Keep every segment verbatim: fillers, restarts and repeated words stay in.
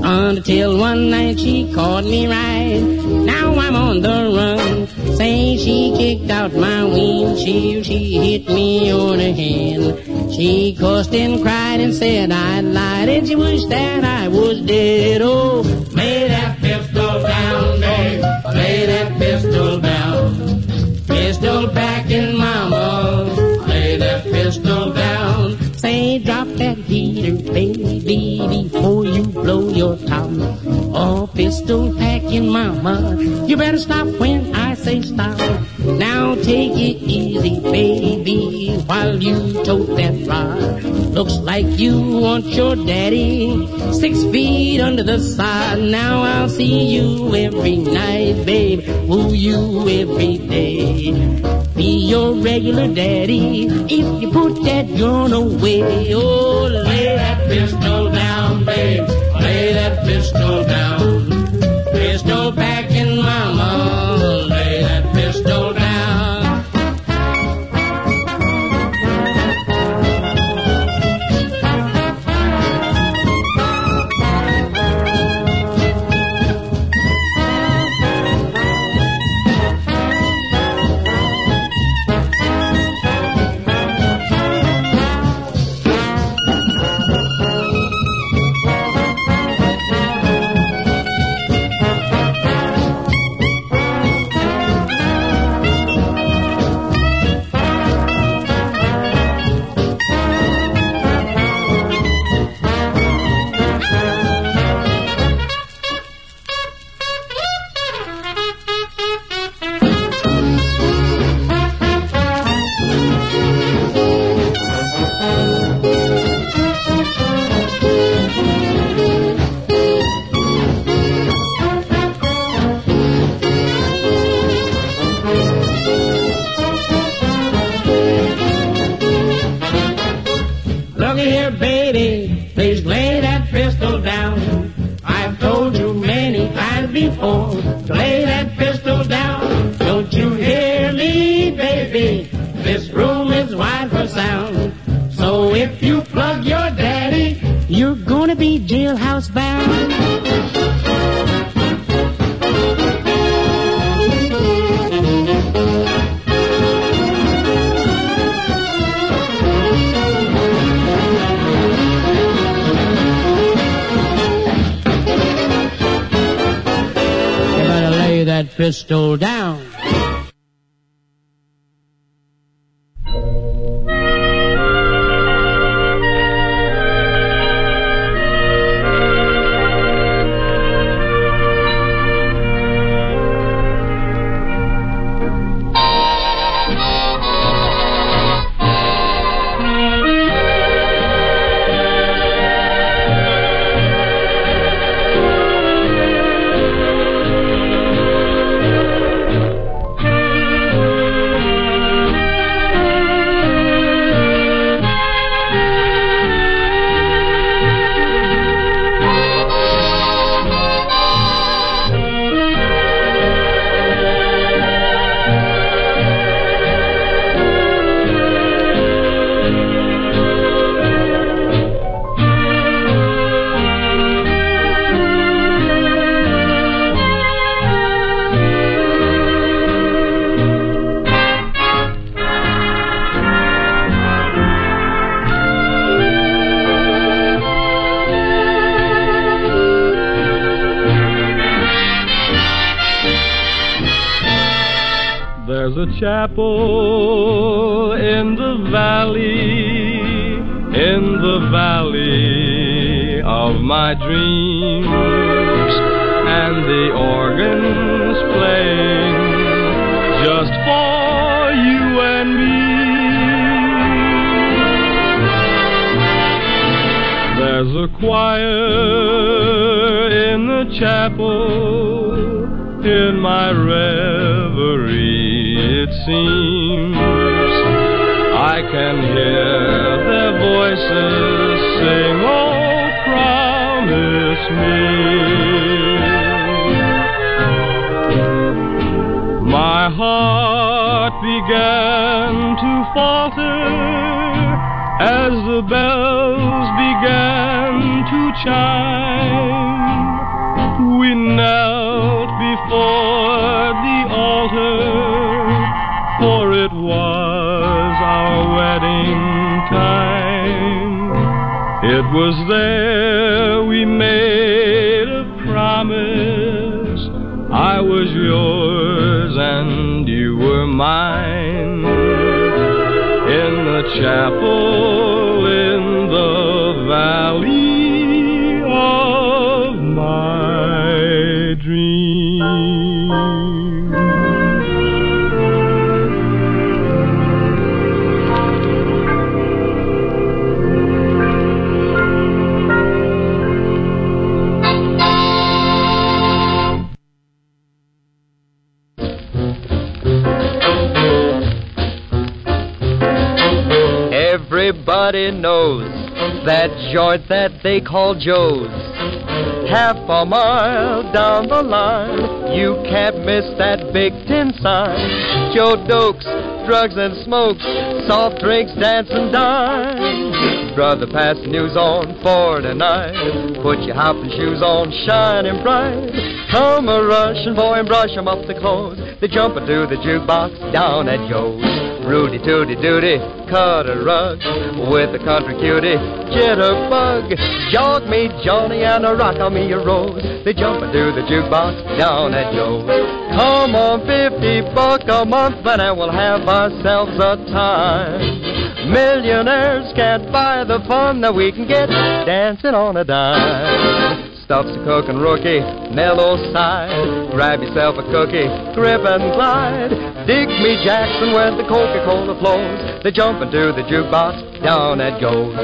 Until one night she caught me right. Now I'm on the run. Say she kicked out my windshield. She hit me on the hand. She cussed and cried and said I lied. And she wished that I was dead. Oh, lay that pistol down, babe. Lay that pistol down. Pistol packing mama. Lay that pistol down. Say drop that heater, baby, before you blow your top. Oh, pistol packing mama, you better stop when I say stop. Now take it easy, baby, while you tote that rod. Looks like you want your daddy six feet under the sod. Now I'll see you every night, babe, woo you every day. Be your regular daddy if you put that gun away. Oh, lay that pistol down, babe. Lay that pistol down. Pistol packing mama. Lay that pistol down. Pistol down. Chapel in the valley, in the valley of my dreams, and the organ's playing just for you and me. There's a choir in the chapel in my reverie. It seems I can hear their voices sing, oh, promise me. My heart began to falter as the bells began to chime, we knelt before the altar, for it was our wedding time. It was there we made a promise. I was yours and you were mine. In the chapel in the valley of my dreams. Everybody knows that joint that they call Joe's. Half a mile down the line, you can't miss that big tin sign. Joe Dokes, drugs and smokes, soft drinks, dance and dine. Brother, pass the news on for tonight. Put your hopping shoes on, shining bright. Come a rushing boy and brush 'em up the clothes. They jump into the jukebox down at Joe's. Rudy Tooty Duty, cut a rug with a country cutie, jitterbug. Jog me, Johnny, and a rock on me a rose. They jump into the jukebox down at Joe's. Come on, fifty buck a month, and we'll have ourselves a time. Millionaires can't buy the fun that we can get dancing on a dime. Stuff's a cooking rookie, mellow side. Grab yourself a cookie, grip and glide. Dig me Jackson when the Coca-Cola flows. They jump into the jukebox, down it goes.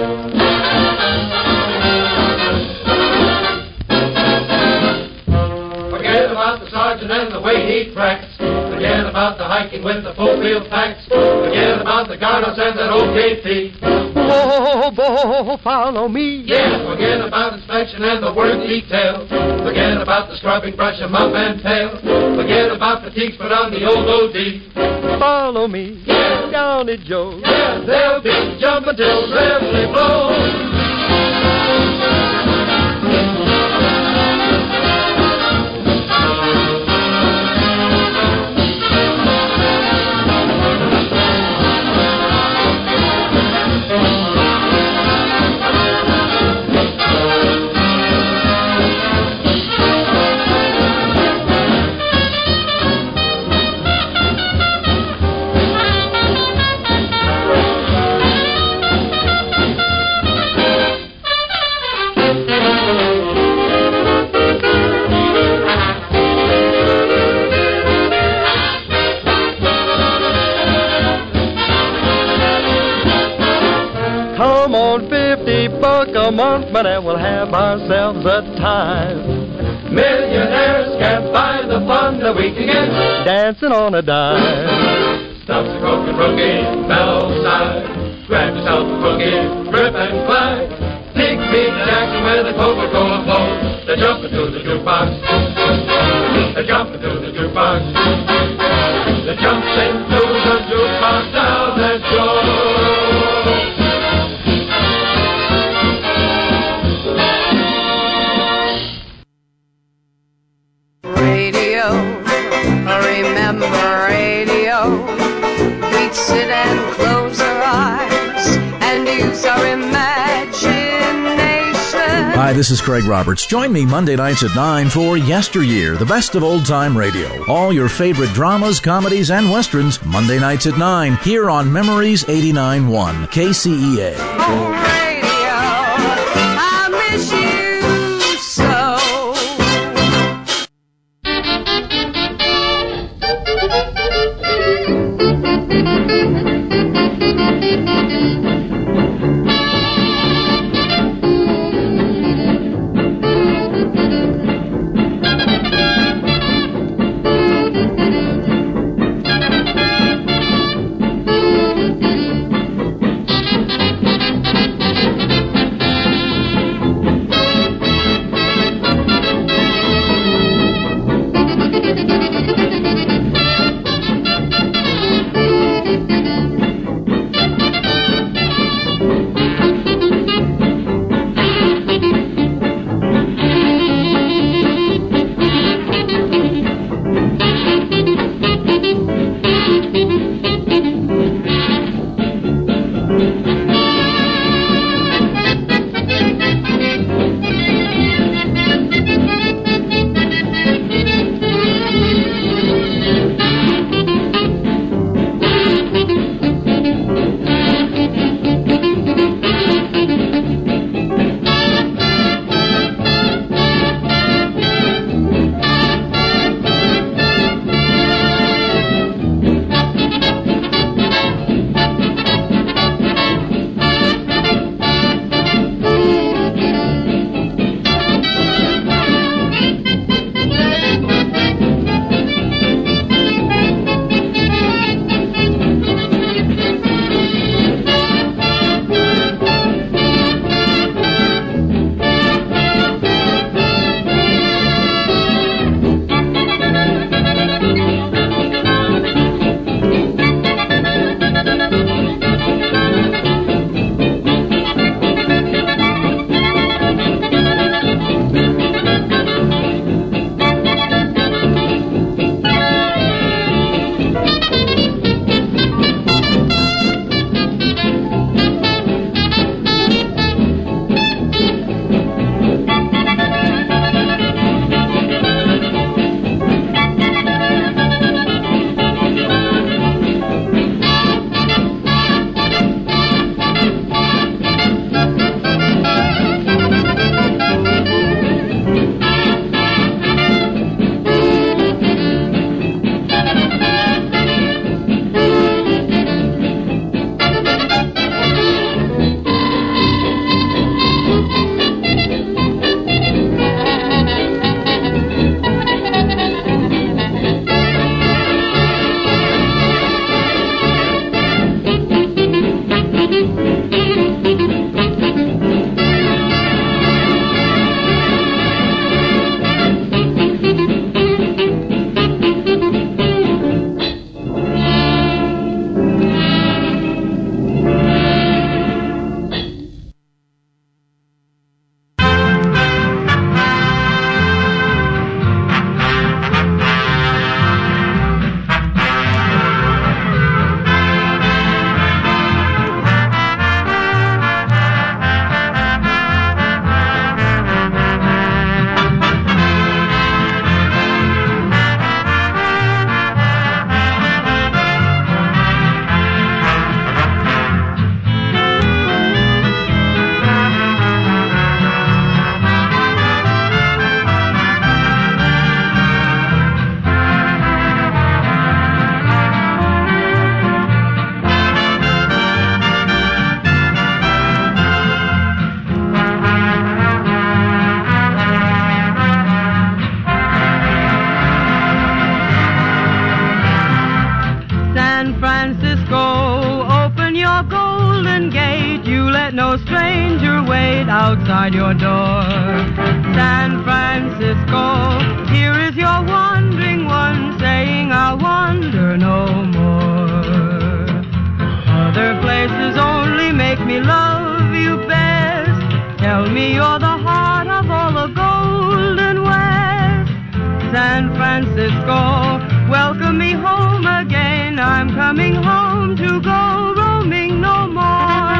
Forget about the sergeant and the way he tracks. Forget about the hiking with the four-wheel packs. Forget about the Gardos and that old K T. Whoa, whoa, follow me. Yeah, forget about inspection and the work detail. Forget about the scrubbing, brush 'em up and tail. Forget about fatigues, put on the old O D. Follow me, yeah, down at Joe's. Yeah, they'll be jumping till reveille blows. Come on, fifty buck a month, but then we'll have ourselves a time. Millionaires can't buy the fun that we can get dancing on a dime. Stuff's a cooking rookie, mellow side. Grab yourself a cookie, grip and glide. Take me to Jackson where the Coca-Cola flows. They jump into the jukebox. They jump into the jukebox. They jump into the jukebox down at Joe's. Radio, remember radio. We'd sit and close our eyes and use our imagination. Hi, this is Craig Roberts. Join me Monday nights at nine for Yesteryear, the best of old-time radio. All your favorite dramas, comedies, and westerns, Monday nights at nine, here on Memories eighty-nine point one, K C E A. Oh, radio, I miss you so. Golden Gate, you let no stranger wait outside your door. San Francisco, here is your wandering one saying I'll wander no more. Other places only make me love you best. Tell me you're the heart of all the Golden West. San Francisco, welcome me home again. I'm coming home to go roaming no more.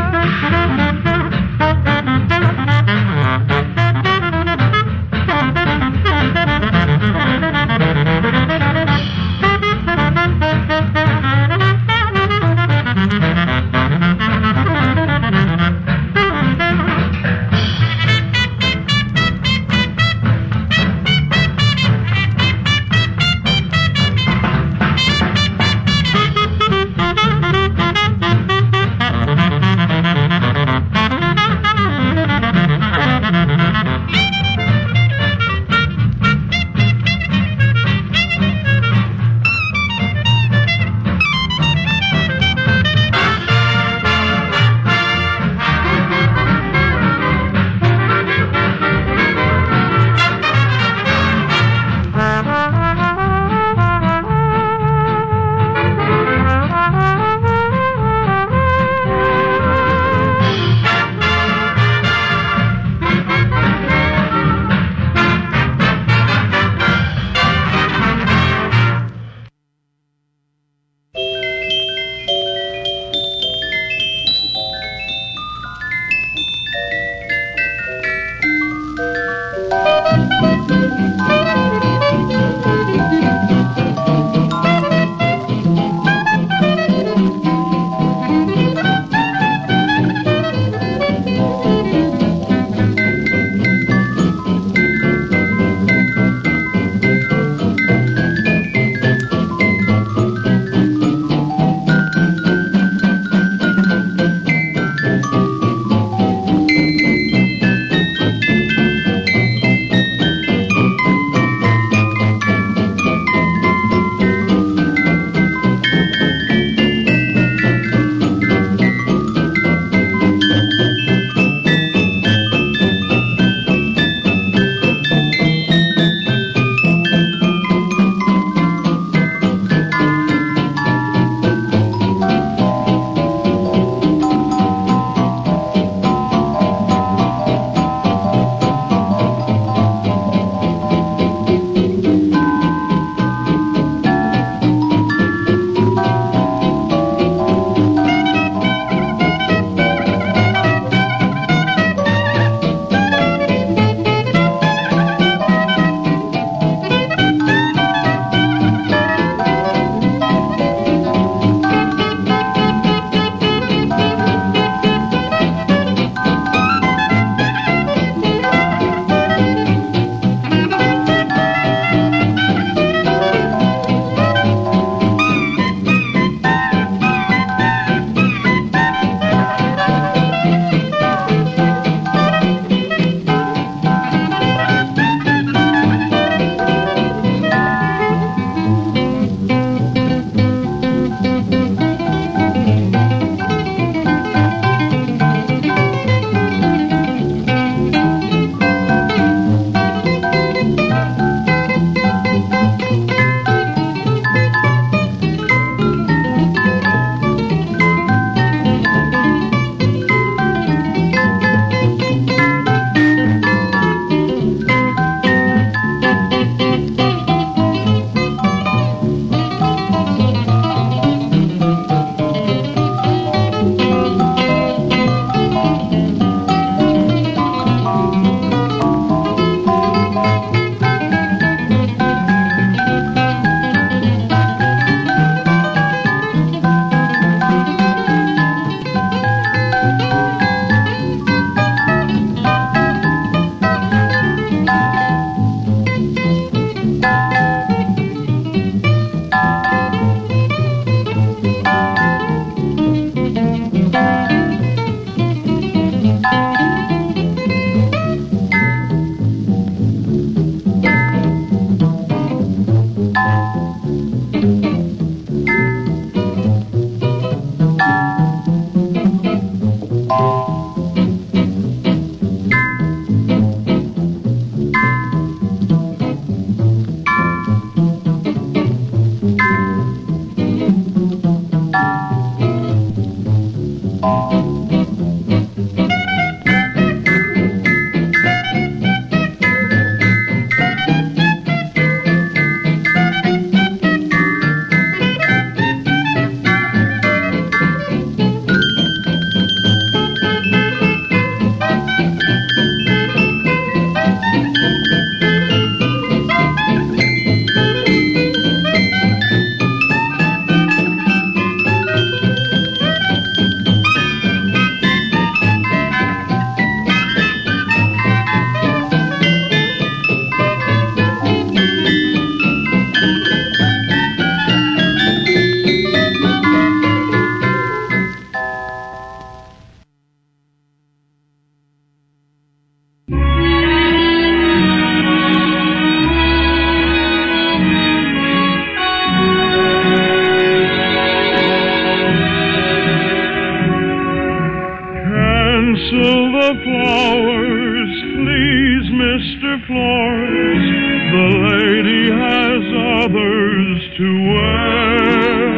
Cancel the flowers, please, Mister Florist. The lady has others to wear.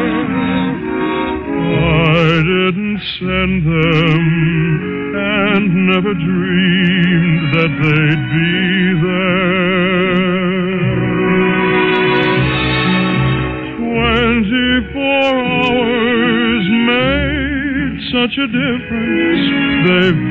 I didn't send them and never dreamed that they'd be there. Twenty-four hours made such a difference. They've